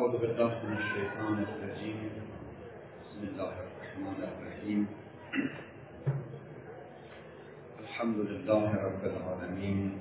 أعوذ بالله من الشيطان الرجيم. بسم الله الرحمن الرحيم. الحمد لله رب العالمين.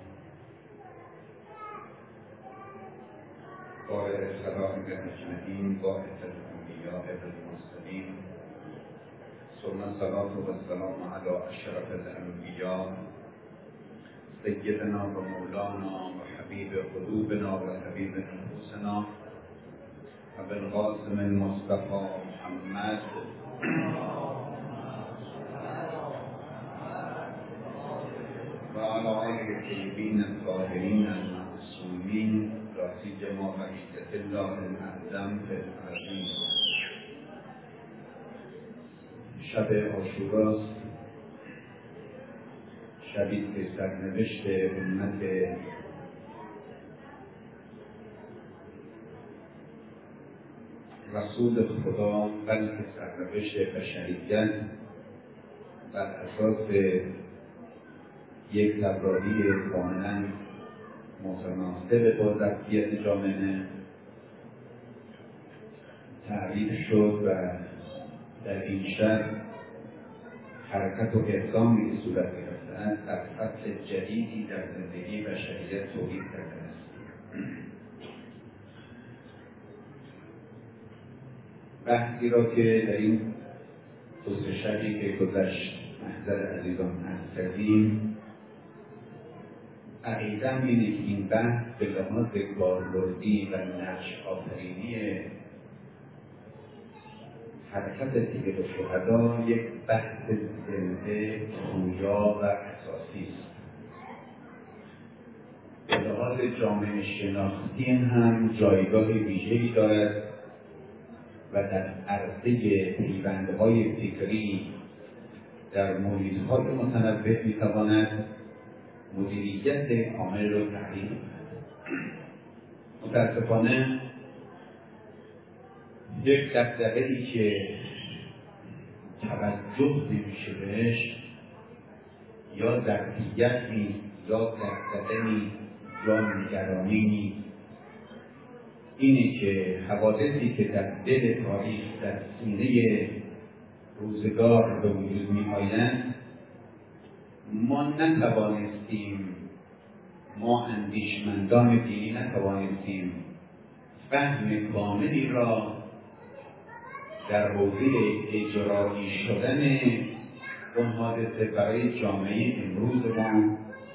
قائل السلام بالمجمدين باعث الأنبياء بالمرسلين، ثم الصلاة والسلام على أشرف الأنبياء سيدنا ومولانا وحبيب قلوبنا وحبيب نفوسنا أبي القاسم المصطفى محمد وعلى آله الطيبين الطاهرين المعصومين لا سيما خليفة الله الأعظم في الأرضين. شب عاشوراست، شبی که سرنوشت امت رسول خدا بلکه سرنوشت بشریت بر اساس یک طراحی کاملا متناسب با ظرفیت جامعه تعریف شد و در این شهر حرکت و اقدامی که صورت گرفته است در فصل جدیدی در زندگی بشریت تولید کرده است. بحثی را که در این دو سه شبی که گذشت محضر عزیزان عرض کردیم، عقیده‌ام اینه که این بحث به لحاظ کاربردی و نقش آفرینی حرکت دیگر شهدا یک بحث زنده، پویا و اساسی است. به لحاظ جامعه شناختی هم جایگاه ویژه‌ای دارد و در عرصه پیوندهای فکری در محیط‌های متنوع می‌تواند مدیریت کامل را تعریف کند. متأسفانه یک دغدغه‌ای که توجه نمیشه بهش، یا ظرفیت نیست، یا دغدغه نیست، یا نگرانی نیست، اینه که حوادثی که در دل تاریخ در سینه روزگار به وجود می‌آیند ما اندیشمندان دینی نتوانستیم فهم کاملی را در حوزه اجرایی شدن اون حادثه برای جامعه امروز ما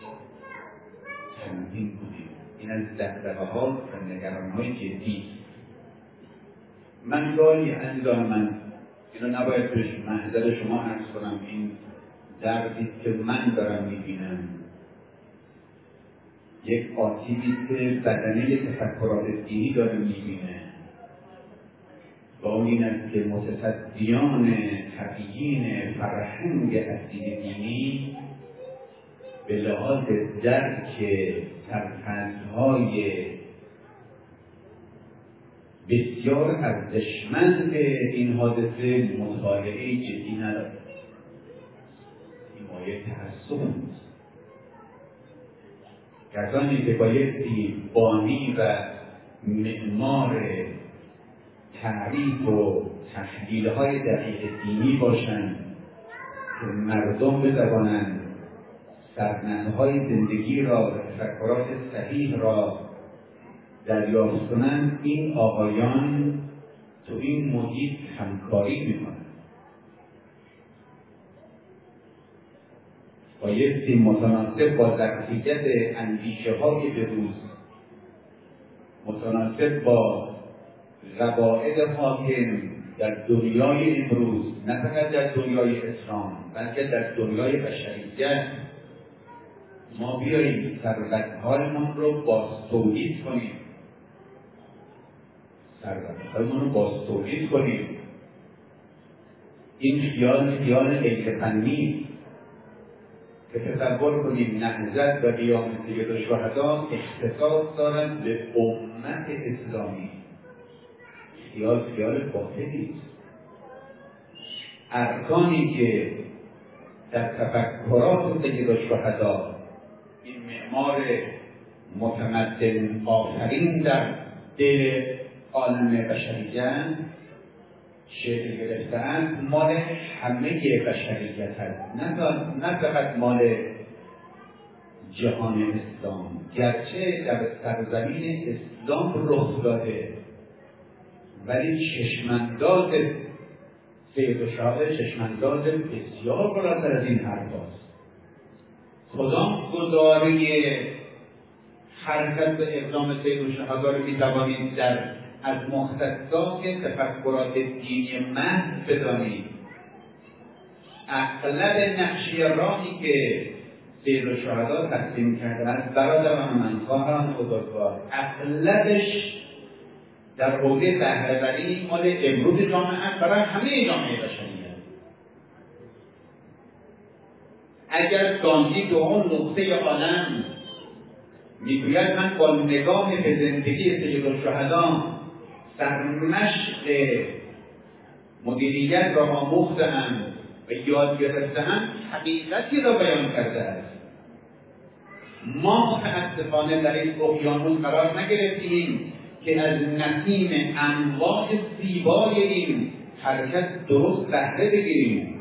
تنظیم کنیم. این از دغدغه‌ها و نگرانی‌های جدی. من گاهی عزیزان من اینو نباید بهش محضر شما عرض کنم، این دردی که من دارم می‌بینم یک آسیبی که بدنه تفکرات دینی داره می‌بینه و اون این است که متصدیان طبیعین فرهنگ اصیل دینی به لحاظ درک سرفصل‌های بسیار ارزشمند این حادثه مطالعه جدی ندارد. این مایه تعصب است. کسانی که بایستی بانی و معمار تعریف و تحلیل‌های دقیق دینی باشند که مردم بتوانند سرنخ‌های زندگی را و تفکرات صحیح را دریافت کنند، این آقایان تو این محیط همکاری می‌کنند. بایستی متناسب با ظرفیت اندیشه‌های بروز، متناسب با قواعد حاکم در دنیای امروز، نه فقط در دنیای اسلام بلکه در دنیای بشریت، ما بیاییم ثروت‌هایمان رو بازتولید کنیم. این خیال غیر فنی که تصور کنیم نهضت و قیام سیدالشهدا اختصاص دارند به امت اسلامی. خیال باطلی است. ارکانی که در تفکرات سیدالشهدا این معمار متمدن آفرین در دل عالم بشریت شکل گرفته‌اند مال همه بشریت هست، نه فقط مال جهان اسلام، گرچه در سرزمین اسلام رخ داده ولی چشمانداز سید الشهدا چشمانداز بسیار بالاتر از این حرف هست. کدام گزاره حرکت به اقدام سید الشهدا رو می‌توانید از مختصات تفکرات دینی محض بدانید؟ اغلب نقشه راهی که سید الشهدا تقسیم کرده است برادران من، خواهران بزرگوار، اغلبش در حوزه بهره‌وری مال امروز جامعه است، برای همه جامعه بشریت. اگر گاندی به اون نقطه عالم میگوید من با نگاه به زندگی سید الشهدا سرمشق مدیریت را آموخته‌ام و یاد گرفته‌ام، حقیقتی را بیان کرده است. ما متاسفانه در این اقیانوس قرار نگرفتیم که از نسیم انواع زیبای این حرکت درست بهره بگیریم.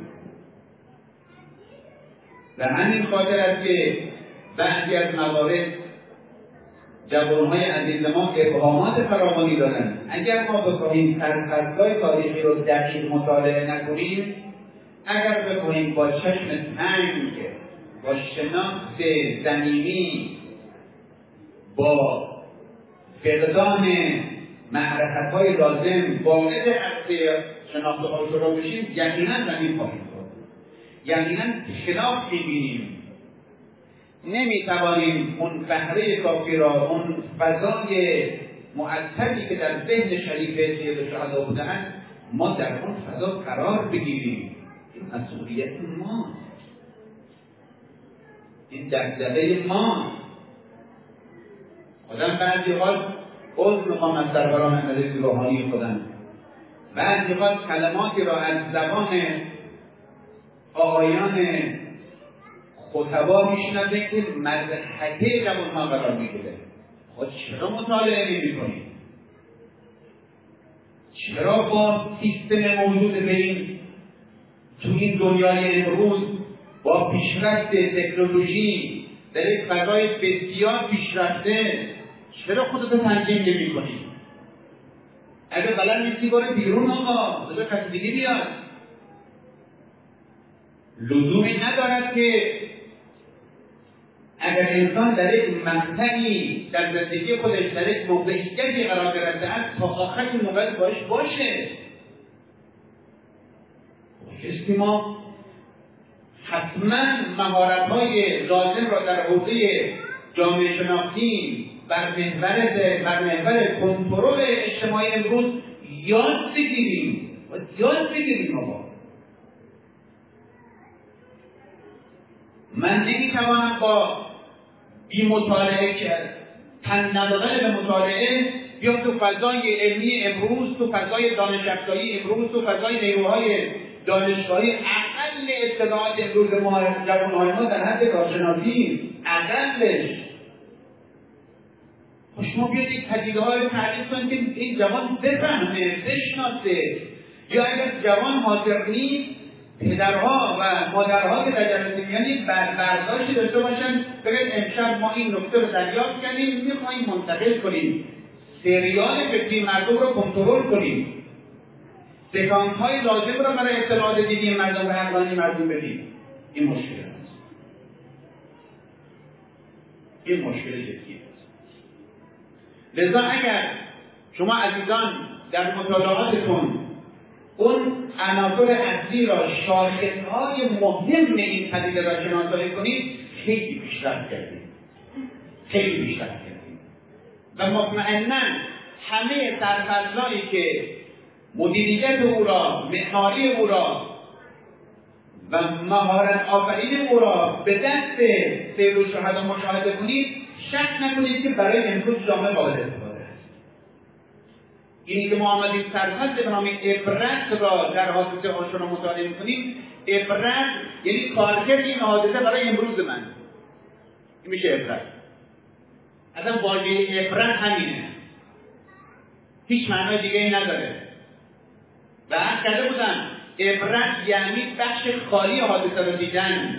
و همین خاطر است که بعضی از موارد جوانهای عزیز ما ابهامات فراوانی دارند. اگر ما بخواهیم سرفصل‌های تاریخی رو دقیق مطالعه نکنیم، اگر بخواهیم با چشم تنگ، با شناخت زمینی، با فقدان معرفت‌های لازم وارد عرصه شناخت آشورا بشیم، یقینا زمین خواهیم خورد، یقینا خلاف می‌بینیم. نمی‌توانیم اون بهره کافی را، اون فضای مؤثری که در ذهن شریف سید الشهدا بوده‌اند، ما در اون فضا قرار بگیریم. این مسئولیت ماست، این دغدغه ماست. آدم بعضی وقت عذر می‌خوام از سروران مدرسه روحانی خودم، بعضی وقت کلماتی را از زبان آقایان خطبا میشنوه که مضحکه جوان‌ها قرار میگیره. خود چرا مطالعه نمی‌کنید؟ چرا با سیستم موجود بریم تو این دنیای امروز با پیشرفت تکنولوژی در یک فضای بسیار پیشرفته چرا خودتو تنظیم نمی‌کنی؟ اگه بلد نیستی برو بیرون، آقا بذار کسی دیگه بیاد. لزومی ندارد که اگر انسان در یک مقطعی در زندگی خودش در یک موقعیتی قرار گرفته است تا آخر این موقع باشه. کسی ما حتما مهارت‌های لازم را در حوزه جامعه شناختی بر محور کنترل اجتماعی امروز یاد بگیریم آقا. من نمیتوانم با بی مطالعه که تن ندادن به مطالعه بیام تو فضای علمی امروز، تو فضای دانش افزایی امروز، تو فضای نیروهای دانشگاهی، اقل اطلاعات امروز ما جوانهای ما در حد کارشناسی اقلش. شما بیاید این پدیده‌ها رو تعریف کنید که این جوان بفهمه، بشناسه. یا اگر جوان حاضر نیست، پدرها و مادرها که در جلسه میان برداشتی داشته باشن بگید امشب ما این نکته رو دریافت کردیم، میخواهیم منتقل کنیم، سریال فکری مردم رو کنترل کنیم، سکانس‌های لازم رو برای اطلاعات دیدی مردم و عقلانی مردم بدیم. این مشکل است. این مشکل جدی است. لذا اگر شما عزیزان در مطالعاتتون اون عناصر اصلی را، شاخص‌های مهم این پدیده را شناسایی کنید، خیلی پیشرفت کردید. و مطمئناً همه سرفصل‌هایی که مدیریت او را، معماری او را و مهارت آفرین او را به دست سید الشهدا مشاهده کنید، شک نکنید که برای امروز جامعه قابل استفاده است. اینی که ما آمدیم سرفصل به نام عبرت را در حادثه آشورا مطالعه می‌کنیم. عبرت یعنی کارکرد این حادثه برای امروز من. این میشه عبرت. اصلا واژه عبرت همینه. هیچ معنای دیگه ای نداره. و عرض کرده بودم عبرت یعنی بخش خالی حادثه رو دیدن،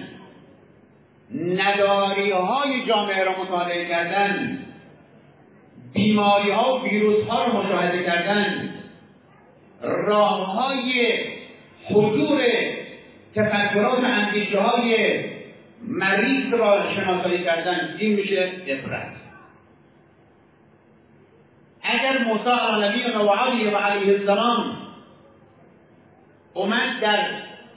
نداری های جامعه را مطالعه کردن، بیماری ها و ویروس ها رو مشاهده کردن، راه های حضور تفکرات و اندیشه های مریض را شناسایی کردن. این میشه عبرت. اگر موسی علیه و علیه السلام اومد در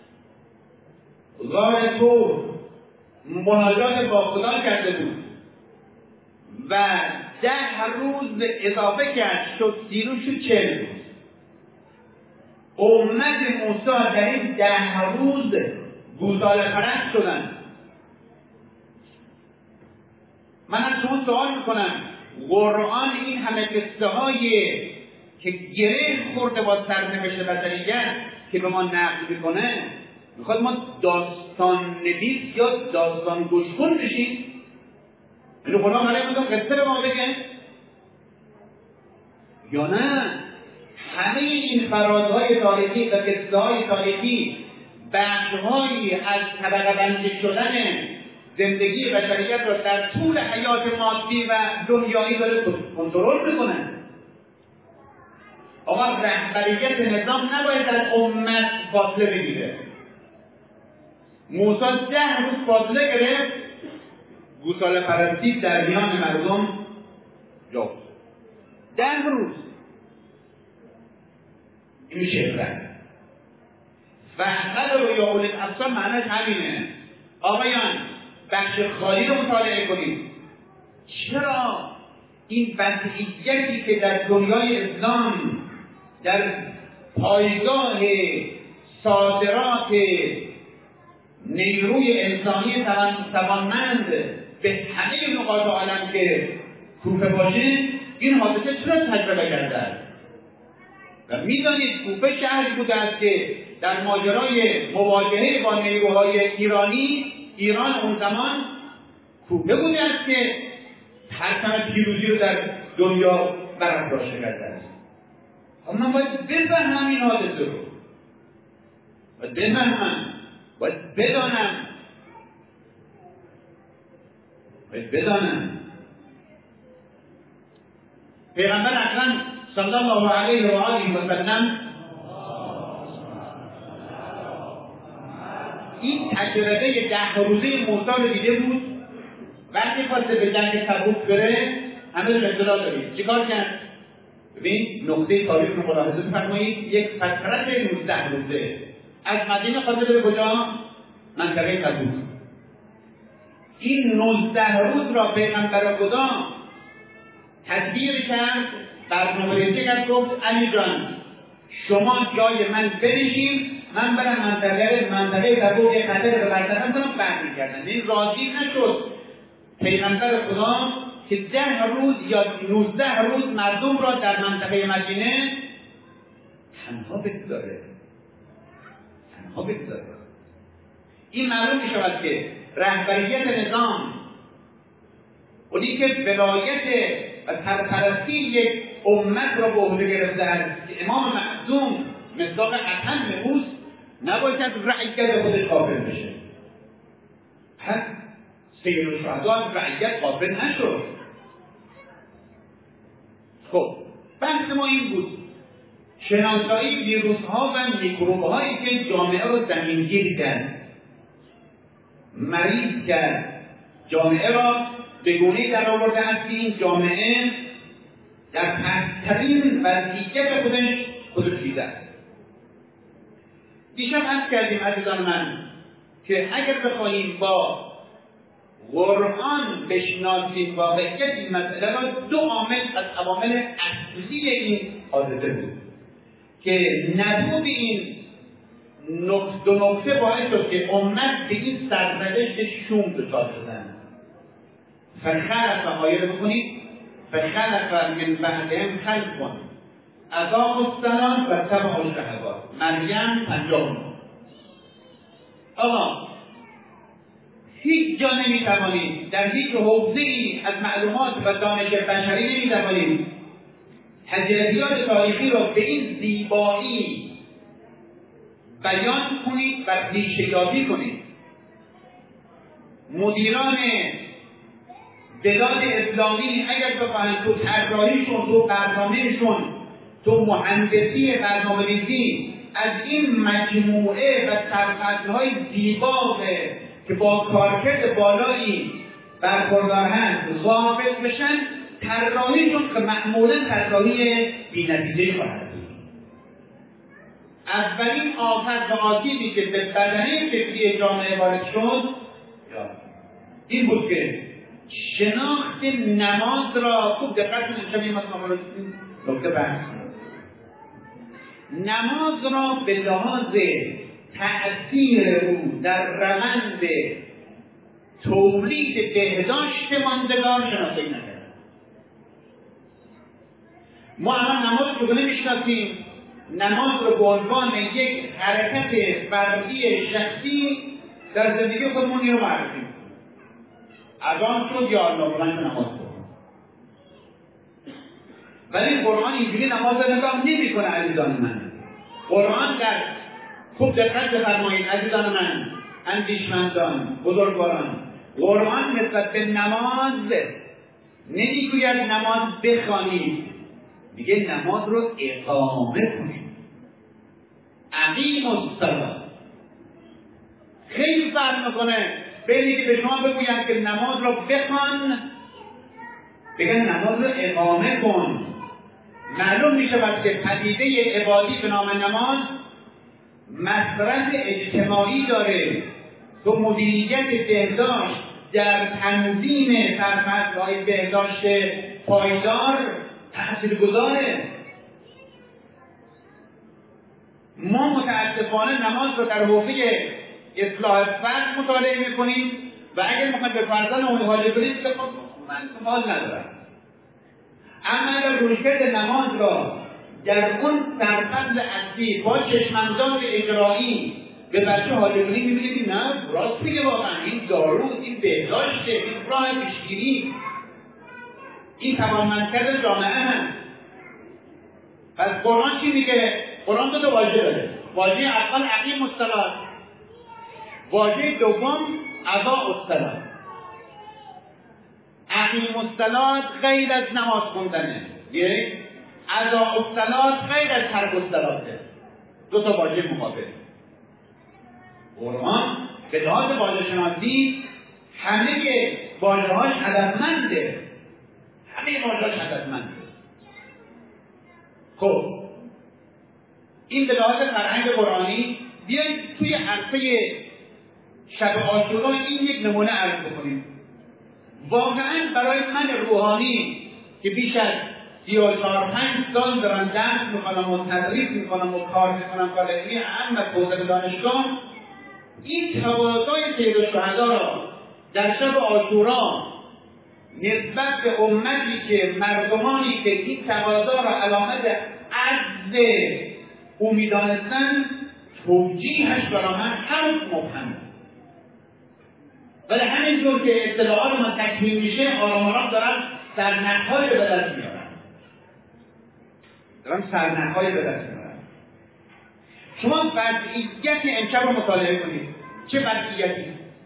غار طور مناجات با خدا کرده بود و 10 روز اضافه کرد، شد 30 روز، شد 40 روز. امت موسی در این 10 روز گوساله پرست شدن. من از شما سوال میکنم، قرآن این همه قصه های که گره خورده با سرنوشت بشریت که به ما نقل میکنه، میخواد ما داستان نویس یا داستان گوشکن بشیم؟ اینو خدا برای ما قصه به ما بگه یا نه؟ همه این فرازهای تاریخی و قصه های تاریخی بخشهایی از طبقه بندی شدن زندگی بشریت را در طول حیات مادی و دنیایی داره کنترل میکنه. آقا رهبریت نظام نباید از امت فاصله بگیره. موسی 10 روز فاصله گرفت، گوساله پرستی در میان مردم جا 10 روز. این میشه عبرت. فحقل رو یا اولید ابصار معنیش همینه. آقایان بخش خالی رو مطالعه کنید. چرا این وضعیتی که در دنیای اسلام در پایگاه صادرات نیروی انسانی توانمند به همه نقاط عالم که کوفه باشه، این حادثه چرا تجربه کرده؟ و میدانید کوفه شهری بوده است که در ماجرای مواجهه با نیروهای ایران اون زمان کوفه بوده است که پرچم پیروزی رو در دنیا برافراشته کرده است. من باید بفهمم این حادثه رو، باید بفهمم، باید بدانم. پیغمبر اکرم صلی الله علیه و آله و سلم این تجربه 10 روزه موسی رو دیده بود. وقتی خواسته به جنگ تبوک بره، همه اطلاع دارید چیکار کرد؟ ببین نقطه تاریخ رو ملاحظه بفرمایید. یک فترت 19 روزه از مدینه خواسته بره کجا؟ منطقه تبوک. این 19 روز را پیغمبر خدا تدبیر کرد، برنامه‌ریزی کرد، گفت علی جان شما جای من بنشین، من برم منطقه تبوک خطر رو برطرف کنم. برمیگردن. این راضی نشد پیغمبر خدا که 10 روز یا 19 روز مردم را در منطقه مدینه تنها بگذاره. این معلوم می شود که رهبریت نظام، اونی که ولایت و سرپرستی یک امت را به عهده گرفته است که امام معصوم مصداق اتم اوست، نباید از رعیت خودش غافل بشه. پس سید الشهدا از رعیت غافل نشد. خب بحث ما این بود، شناسایی ویروس ها و میکروب هایی که جامعه رو زمینگیر کرد، مریض کرد، جامعه را به گونه‌ای در آورده است که این جامعه در پست‌ترین وضعیت خودش دیده است. دیشب عرض کردیم عزیزان من که اگر بخواهیم با قرآن بشناسیم واقعیت این مسئله را، 2 عامل از عوامل اصلی این حادثه بود که نبود این 2 نکته باعث شد که امت به این سرنوشت شوم دچار شدن. فخلف آیه بکنید، فخلف من بعدهم خلف اضاعوا الصلاة واتبعوا الشهوات. مریم 50. آقا هیچ جا نمیتوانید در هیچ حوزه‌ای از معلومات و دانش بشری نمیتوانید هدیه‌ات تاریخی را به این زیبایی بیان کنید و ریشه‌یابی کنید. مدیران بلاد اسلامی اگر بخواهند تو طراحیشون، تو برنامهشون، تو مهندسی برنامه‌ریزی از این مجموعه و سرفصل‌های زیبا که با کارکرد بالایی برخوردارند غافل بشن، طراحیشون که معمولا طراحی بی‌نتیجه خواهد بود. اولین آفت و آسیبی که به بدنه فکری جامعه وارد شد این بود که شناخت نماز را خوب دقت کنید. شما این نکته بحث کنید. نماز را به لحاظ تأثیر او در روند تولید بهداشت ماندگار شناسایی نکرد. ما الان نماز رو نمیشناسیم، نماز رو به عنوان یک حرکت فردی شخصی در زندگی خودمون این رو معرفی. اذان شد یا الله بلند نماز کن. ولی قرآن اینجوری نماز رو نگاه نمی‌کنه عزیزان من. قرآن در خوب دقت بفرمایید عزیزان من، اندیشمندان، بزرگواران، قرآن نسبت به نماز نمیگوید نماز بخوانید، میگه نماز رو اقامه کنید. اقیموا الصلاة. خیلی فرق میکنه بین اینکه به شما بگویند که نماز رو بخوان، بگن نماز رو اقامه کن. معلوم میشود که پدیده عبادی به نام نماز مصرف اجتماعی داره. تو مدیریت بهداشت در تنظیم سرفصل‌های بهداشت پایدار تاثیرگذاره. ما متاسفانه نماز رو در حوزه اصلاح فرد مطالعه میکنیم و اگر میخوایم به فرزان اون حاجه کنیم که خب من حال ندارم. اما اگر رویکرد نماز را در اون سرفصل اصلی با چشمانداز اجرایی به بچه حاجه کنیم میبینیم نه راست میگه واقعا این دارو، این بهداشته، این راه پیشگیری، این توانمندکرد جامعه هست. پس قرآن چی میگه؟ قرآن دو تا واژه داره. واژه اول اقیموا الصلاة، واژه دوم اضاعوا الصلاة. اقیموا الصلاة غیر از نماز خوندنه، یک. اضاعوا الصلاة غیر از ترک الصلاة. دو تا واژه مقابل. قرآن به لحاظ واژه شناسی همه واژه‌هاش هدفمنده. همه واژه‌هاش هدفمنده. خب این به لحاظ فرهنگ قرآنی. بیایید توی عرصه شب عاشورا این یک نمونه عرض بکنیم. واقعا برای من روحانی که بیش از 34-5 سال دارم درس میکنم و تدریس میکنم و کار میکنم کار علمی اهم از حوزه دانشگاه، این تقاضای سید الشهدا را در شب عاشورا نسبت به امتی که مردمانی که این تقاضا را علامت عجز او میدانستند، توجیهش برای من هنوز مبهمه. ولی همینطور که اطلاعات من تکمیل میشه آرام آرام دارم سرنخ‌های به دست میارم. شما وضعیت امشب رو مطالعه کنید. چه وضعیتی؟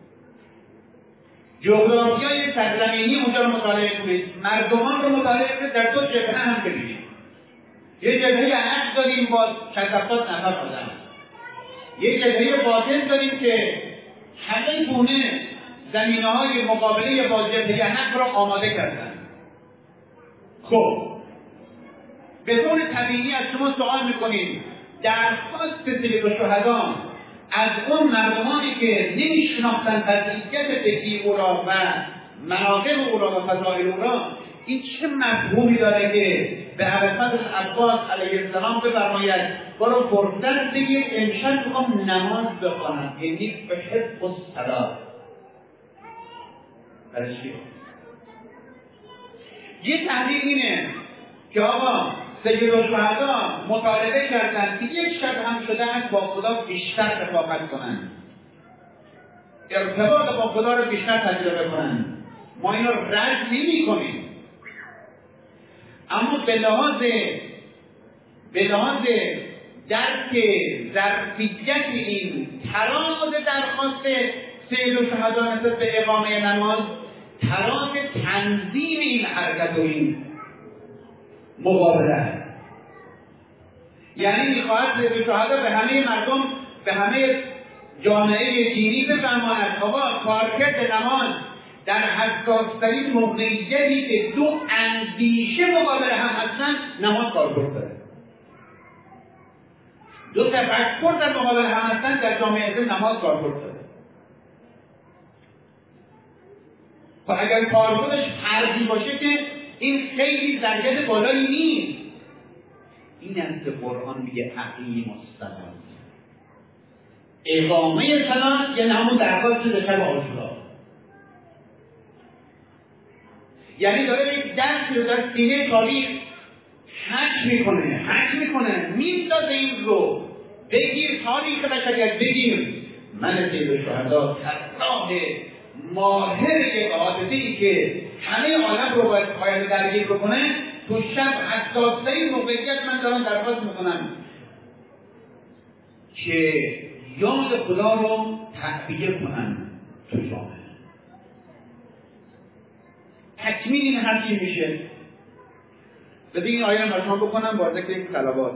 جغرافیای سرزمینی اونجا رو مطالعه کنید. مردمان رو مطالعه کنید. در دو جبهه هم ببینید. یه جبهه حق داریم با 60-70 نفر آدم. یه جبهه باطن داریم که همه گونه زمینه‌های مقابله با جبهه حق را آماده کردن. خب به طور طبیعی از شما سوال میکنیم درخواست سید الشهدا از اون مردمانی که نمیشناختن وضعیت فکری او را و مناقب او را و فضائل او را، این چه مفهومی داره که به عباس عباس علیه السلام بفرماید برو فرصت بگیر امشب میخوام نماز بخوانم، یعنی بحب الصلاة. یه تحلیل اینه که آقا سید الشهدا مطالبه کردن که یک شب هم شده است با خدا بیشتر رفاقت کنن، ارتباط با خدا رو بیشتر تجربه کنن. ما این رو رد نمی کنیم، اما به لحاظ درک ظرفیت این تراز درخواست سید الشهدا نسبت به اقامه نماز، تراز تنظیم این حرکت و این مقابله، یعنی میخواهد سید الشهدا به همه مردم، به همه جامعه دینی بفرماید آقا کارکرد نماز در حساس‌ترین موقعیتی که دو اندیشه مقابل هم هستن نماز کارکرد داره. دو تفکر در مقابل هم هستن در جامعه نماز کارکرد داره. و اگر کارکردش فردی باشه که این خیلی ظرفیت بالایی نیست. این است که قرآن میگه اقیم الصلاة، اقامه صلاة یعنی همون درخواست به شب عاشورا، یعنی داره یک درسی رو در سینه تاریخ حک میکنه میندازه این رو. بگیر تاریخ بشریت، بگیر من سید الشهدا طراح ماهر یک حادثه‌ای که همه عالم رو باید درگیر بکنه، تو شب حساس‌ترین موقعیت من دارم درخواست میکنم که یاد خدا رو تقویه کنم تو جامعه. تکمیل این هر چی میشه. بده این آیه رو براتون بکنم با ذکر یک صلوات.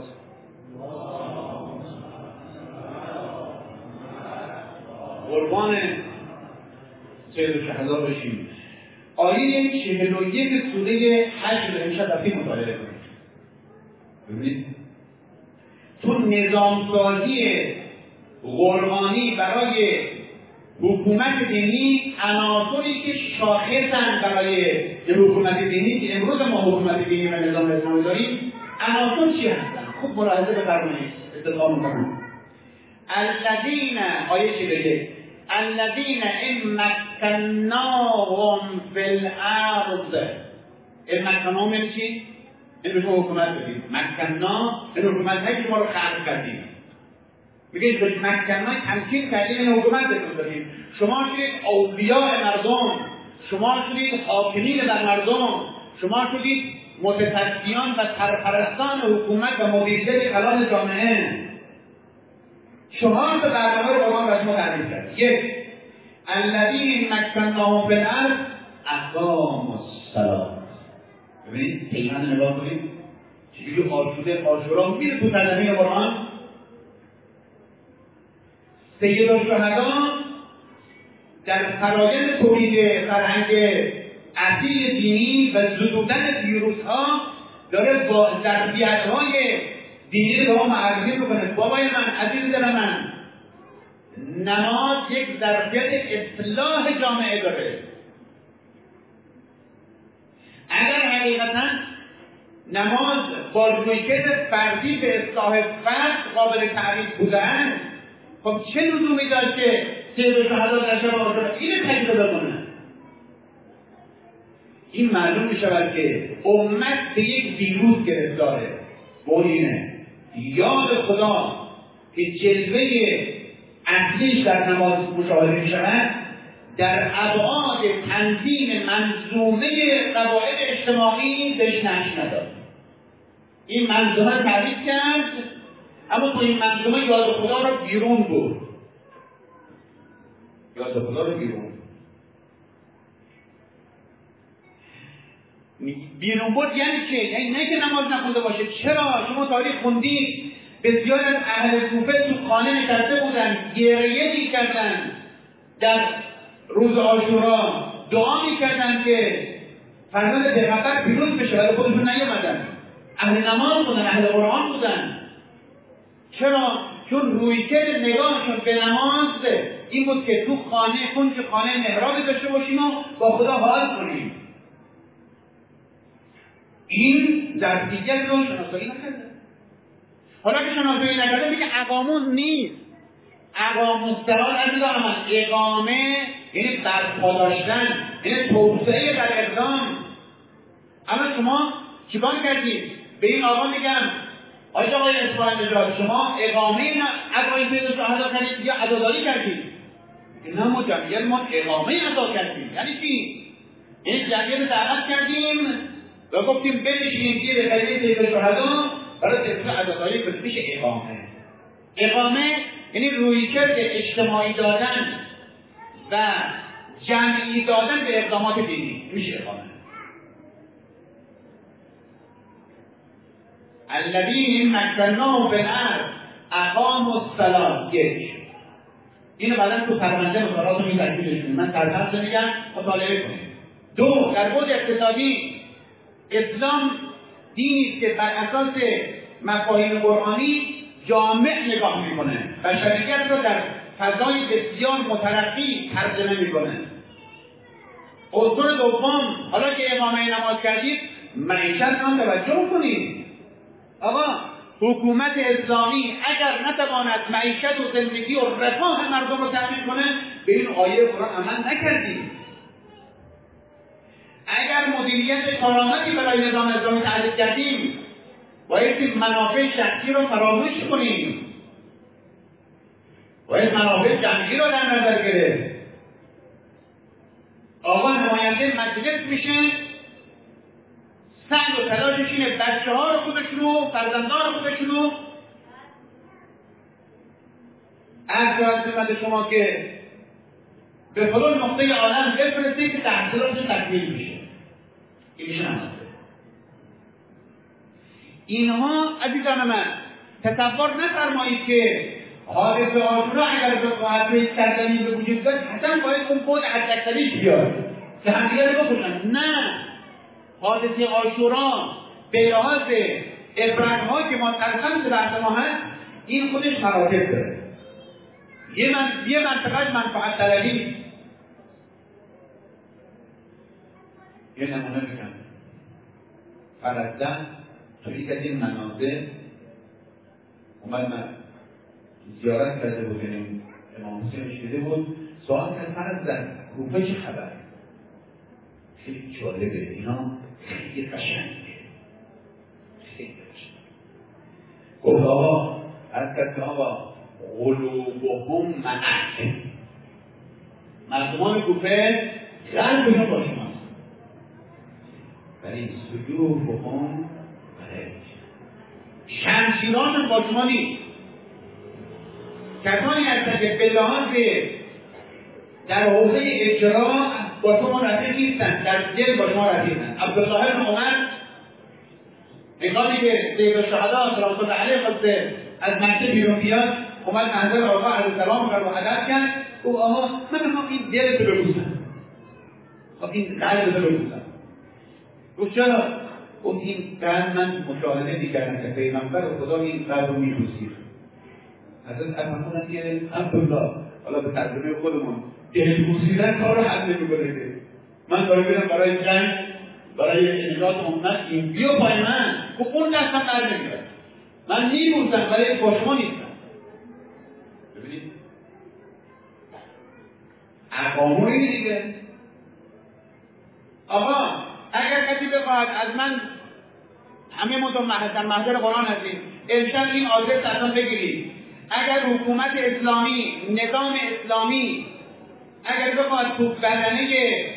قربان سید الشهدا بشیم. آیه 41 سوره حج رو امشب رفتیم مطالعه کنید. ببینید تو نظامسازی قرآنی برای حکومت دینی عناصری که شاخصن برای حکومت دینی که امروز ما حکومت دینی و نظام اسلامی داریم، عناصر چی هستن؟ خوب ملاحظه بفرمایید، استفاده می‌کنم. الذین، آیه چی بگه؟ الذین ان مکناهم فی الارض. این مکناهم یعنی چی؟ این شما حکومت بدید. مکنا این حکومت هایی که ما رو خلق کردیم. میگه به مکننا تمکین کردیم این حکومت بهتون دادیم. شما شدید اولیاء مردم، شما شدید حاکمین بر مردم، شما شدید متصدیان و سرپرستان حکومت و مدیریت کلان جامعه. شما به برنامه رو قرآن برای ما تعریف کرد. یک، الذین مکناهم فی الارض اقاموا الصلاة. ببینید پیمان نگاه کنید چجوری عاشورا میره تو ترجمه قرآن. سید الشهدا در فرایند تولید فرهنگ اصیل دینی و زدودن ویروس‌ها داره با ظرفیت‌های دینی رو معرفی میکنه. بابای من، عزیز دل من، نماز یک ظرفیت اصلاح جامعه داره. اگر حقیقتا نماز با رویکرد فردی به اصلاح فرد قابل تعریف بودن، خب چه لزومی داشت که سید الشهدا در شب عاشورا اینو تجربه کنه؟ این معلوم میشود که امت به یک ویروس گرفتاره. اون اینه یاد خدا که جلوه اصلیش در نماز مشاهده میشود در ابعاد تنظیم منظومه قواعد اجتماعی بهش نقش نداد. این منظومه تعریف کرد اما تو این منظومه یاد خدا رو بیرون برد. یاد خدا رو بیرون برد یعنی چه؟ یعنی نه که نماز نخونده باشه. چرا؟ شما تاریخ خوندید بسیار از اهل کوفه تو خانه نشسته بودن، گریه می‌کردن، در روز عاشورا دعا می‌کردن که فرزند پیغمبر پیروز بشه، ولی خودشون نیومدن. اهل نماز بودن، اهل قرآن بودن. چرا؟ چون رویکرد نگاهشون به نماز این بود که تو خانه کنج خانه محرابی داشته باشیم و با خدا حال کنیم. این ظرفیت رو شناسایی نکرده. حالا که شناسایی نکرده میگه اقامون نیست. اقامون سرال عزیزان من، اقامه یعنی برپا داشتن، یعنی توسعه در اقدام. اما شما چیکار کردید؟ به این آقا میگم آقای اسماعیل نژاد شما اقامه اقامه سید الشهدا کردید یا عزاداری کردید؟ نه ما جمعیت ما اقامه ادا کردیم. یعنی چی؟ این جمعیت دعوت کردیم و گفتیم بنشینیم زیر کلمه سید شهدا برای طبق عزاداری بسیش اقامه یعنی رویکرد اجتماعی دادن و جمعی دادن به اقدامات دینی، میشه اقامه. الذین مکناهم فی الارض اقاموا الصلاة. یک، اینو بعدا تو پرونده مطالعات رو می‌ذاریم، من سرفصل میگم مطالعه کنید. دو، در بعد اقتصادی اسلام دینی است که بر اساس مفاهیم قرآنی جامع نگاه میکنه و شریعت رو در فضای بسیار مترقی ترجمه میکنه. عنصر دوم، حالا که اقامه نماز کردید معیشت هم توجه کنید. آقا حکومت اسلامی اگر نتواند معیشت و زندگی و رفاه مردم رو تامین کنه به این آیه قرآن عمل نکردید. اگر مدیریت کارآمدی برای نظام اسلامی تعریف کردیم باید منافع شخصی رو فراموش کنیم، باید منافع جمعی رو در نظر گرفت. آقا نماینده مجلس میشه، سعی و تلاشش اینه بچه ها رو خودشونو، فرزندان خودشونو عرض خدمت شما که به فلان نقطه عالم بفرسته که تحصیلاتش تکمیل میشه. این میشه نمازه. اینها عزیزان من تصور نفرمایید که حادثه عاشورا اگر به حادثه کردنی به وجود بیاد حتما باید اون بود حداکثریش بیاد که همدیگه رو بکشن. نه، حادثه عاشورا به لحاظ عبرت‌ها که ما ترسم بحث ما هست این خودش مراتب داره. یه منطقه منفعت طلبی. یه نمونه بگم، فرزدن تو یک از این مناظر اومد من زیارت کرده بود، یعنی امام حسین شده بود، سوال کرد فرزدن کوفه چه خبر؟ خیلی جالبه، اینا خیلی قشنگه، خیلی قشنگه. گفت آقا از کسی آقا قلوبهم معک، مردمان کوفه قلبشون با شماست ولی صدورهم علیک، شمشیران با شما نیست. کسانی هستند که به لحاظ در حوزه اجرا با شما رفیق نیستند، در دل با شما رفیقند. عبدالله بن عمر هنگامی که سید الشهدا سلام الله علیه خواسته از مکه بیرون بیاد اومد منظر آقا علیه السلام رو ادب کرد. گفت آقا من میخوام این دلت رو ببوسم، خب این قلبت رو ببوسم. گفت چرا؟ گفت این قلب من مشاهده میکردم که پیغمبر خدا این قلب رو میبوسید. حضرت افهمونن که عبدالله حالا به ترجمه خودمون دل بوسیدن کار رو حل نمی‌کنه. من دارم میرم برای جنگ، برای نجات امت، این بیا پای من، خب اون دستم بر نمیاد، من میبوسم ولی با شما نیستم. ببینید اقامون اینه دیگه. آقا اگر کسی بخواهد از من، همه ما در محضر قرآن هستیم، ارشاد این آدرس اصلا بگیرید. اگر حکومت اسلامی، نظام اسلامی اگر بخواد تو بدنه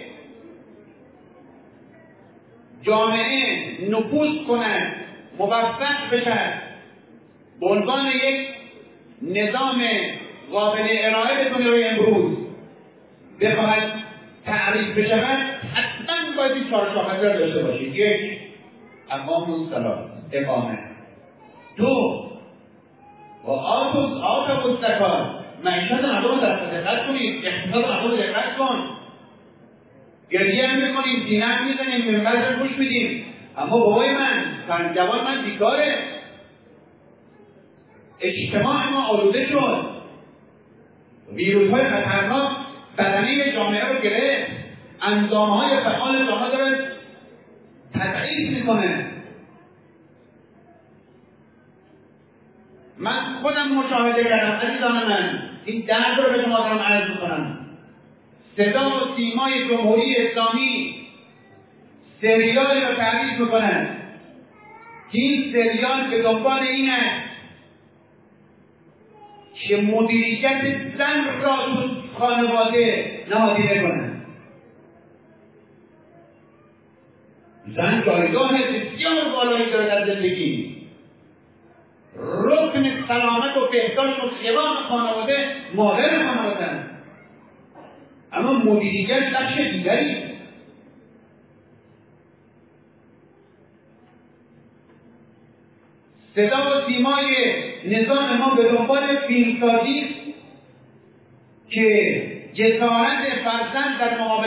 جامعه نفوذ کنه، موفق بشه، به عنوان یک نظام قابل ارائه به دنیای امروز بخواهد تعریف بشود، حتما باید این چهار شاخصه را داشته باشید. یک، اقام الصلاة، اقامه. دو، و آتوا الزکات، معیشت مردم رو دقت کنید، اقتصاد مردم رو دقت کن. گریه هم میکنیم، سینه هم میزنیم، منبر رو گوش میدیم، اما بابای من جوان من بیکاره، اجتماع ما آلوده شد، ویروس‌های خطرناک بدنه جامعه رو گرفت، اندامه‌های فعال جامعه داره تضعیف میکنه. من خودم مشاهده کردم عزیزان من، این درد رو به شما دارم عرض میکنم. صدا و سیمای جمهوری اسلامی سریالی رو تعریف میکنن که این سریال به دنبال این است که مدیریت زن را تو خانواده نهادینه کنن. زن جایگاه زندگی، رکن سلامت و بهداشت و قوام خانواده مادر خانواده، اما مدیریت بخش دیگری. صدا و سیمای نظام ما به دنبال فیلمسازی است که جسارت فرزند در مقابل